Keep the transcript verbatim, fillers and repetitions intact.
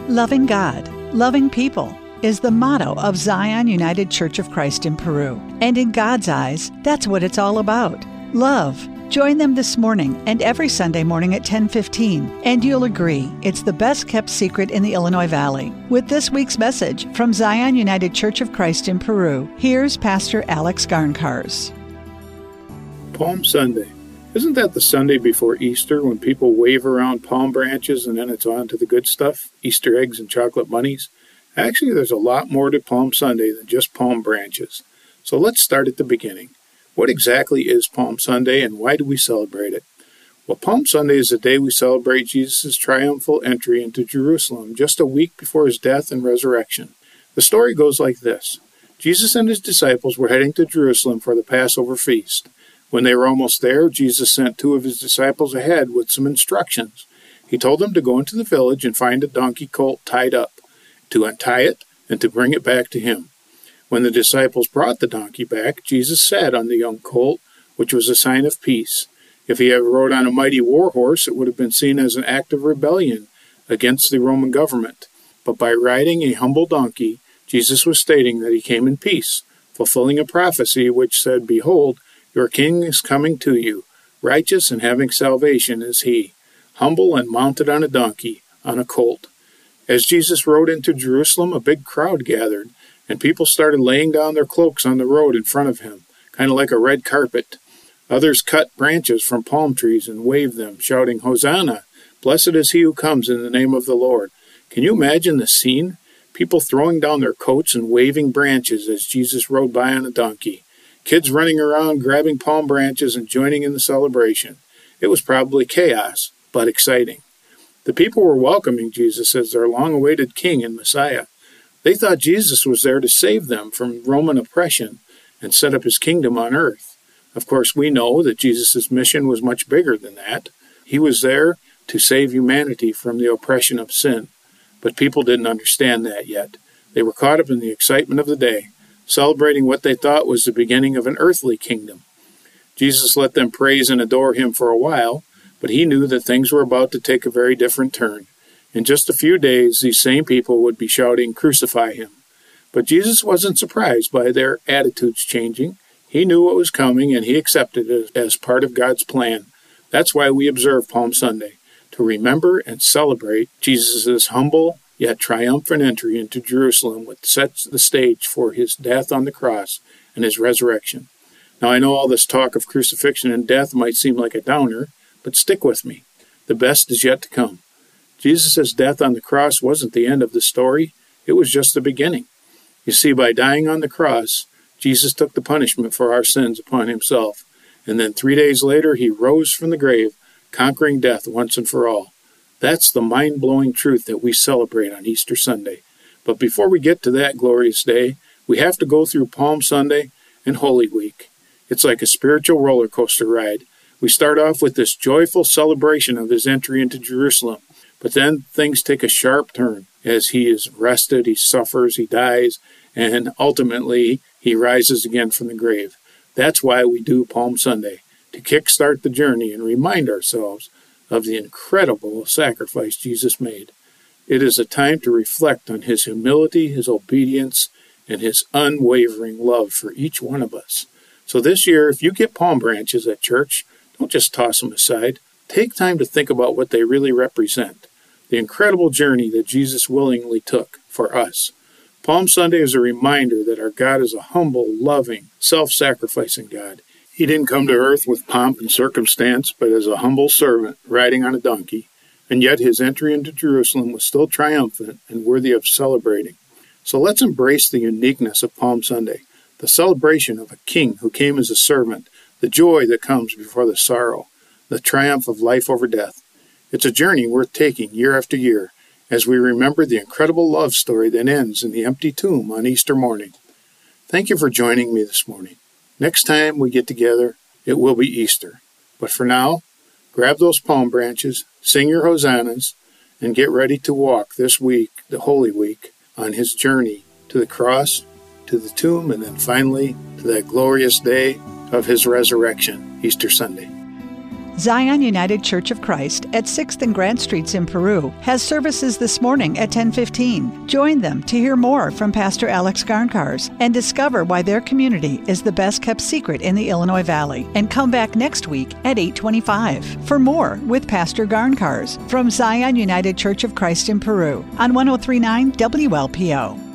Loving God, loving people is the motto of Zion United Church of Christ in Peru. And in God's eyes, that's what it's all about. Love. Join them this morning and every Sunday morning at ten fifteen, and you'll agree it's the best-kept secret in the Illinois Valley. With this week's message from Zion United Church of Christ in Peru, here's Pastor Alex Garncars. Palm Sunday. Isn't that the Sunday before Easter when people wave around palm branches and then it's on to the good stuff, Easter eggs and chocolate bunnies? Actually, there's a lot more to Palm Sunday than just palm branches. So let's start at the beginning. What exactly is Palm Sunday and why do we celebrate it? Well, Palm Sunday is the day we celebrate Jesus' triumphal entry into Jerusalem just a week before his death and resurrection. The story goes like this. Jesus and his disciples were heading to Jerusalem for the Passover feast. When they were almost there, Jesus sent two of his disciples ahead with some instructions. He told them to go into the village and find a donkey colt tied up, to untie it, and to bring it back to him. When the disciples brought the donkey back, Jesus sat on the young colt, which was a sign of peace. If he had rode on a mighty war horse, it would have been seen as an act of rebellion against the Roman government. But by riding a humble donkey, Jesus was stating that he came in peace, fulfilling a prophecy which said, "Behold, your king is coming to you. Righteous and having salvation is he, humble and mounted on a donkey, on a colt." As Jesus rode into Jerusalem, a big crowd gathered, and people started laying down their cloaks on the road in front of him, kind of like a red carpet. Others cut branches from palm trees and waved them, shouting, "Hosanna! Blessed is he who comes in the name of the Lord." Can you imagine the scene? People throwing down their coats and waving branches as Jesus rode by on a donkey. Kids running around, grabbing palm branches and joining in the celebration. It was probably chaos, but exciting. The people were welcoming Jesus as their long-awaited king and Messiah. They thought Jesus was there to save them from Roman oppression and set up his kingdom on earth. Of course, we know that Jesus' mission was much bigger than that. He was there to save humanity from the oppression of sin. But people didn't understand that yet. They were caught up in the excitement of the day, celebrating what they thought was the beginning of an earthly kingdom. Jesus let them praise and adore him for a while, but he knew that things were about to take a very different turn. In just a few days, these same people would be shouting, "Crucify him." But Jesus wasn't surprised by their attitudes changing. He knew what was coming, and he accepted it as part of God's plan. That's why we observe Palm Sunday, to remember and celebrate Jesus' humble yet triumphant entry into Jerusalem, which sets the stage for his death on the cross and his resurrection. Now, I know all this talk of crucifixion and death might seem like a downer, but stick with me. The best is yet to come. Jesus' death on the cross wasn't the end of the story. It was just the beginning. You see, by dying on the cross, Jesus took the punishment for our sins upon himself, and then three days later he rose from the grave, conquering death once and for all. That's the mind-blowing truth that we celebrate on Easter Sunday. But before we get to that glorious day, we have to go through Palm Sunday and Holy Week. It's like a spiritual roller coaster ride. We start off with this joyful celebration of his entry into Jerusalem, but then things take a sharp turn as he is arrested, he suffers, he dies, and ultimately he rises again from the grave. That's why we do Palm Sunday, to kickstart the journey and remind ourselves of the incredible sacrifice Jesus made. It is a time to reflect on his humility, his obedience, and his unwavering love for each one of us. So this year, if you get palm branches at church, don't just toss them aside. Take time to think about what they really represent, the incredible journey that Jesus willingly took for us. Palm Sunday is a reminder that our God is a humble, loving, self-sacrificing God. He didn't come to earth with pomp and circumstance, but as a humble servant riding on a donkey, and yet his entry into Jerusalem was still triumphant and worthy of celebrating. So let's embrace the uniqueness of Palm Sunday, the celebration of a king who came as a servant, the joy that comes before the sorrow, the triumph of life over death. It's a journey worth taking year after year as we remember the incredible love story that ends in the empty tomb on Easter morning. Thank you for joining me this morning. Next time we get together, it will be Easter. But for now, grab those palm branches, sing your hosannas, and get ready to walk this week, the Holy Week, on his journey to the cross, to the tomb, and then finally to that glorious day of his resurrection, Easter Sunday. Zion United Church of Christ at sixth and Grant Streets in Peru has services this morning at ten fifteen. Join them to hear more from Pastor Alex Garncars and discover why their community is the best kept secret in the Illinois Valley. And come back next week at eight twenty-five for more with Pastor Garncars from Zion United Church of Christ in Peru on one oh three point nine W L P O.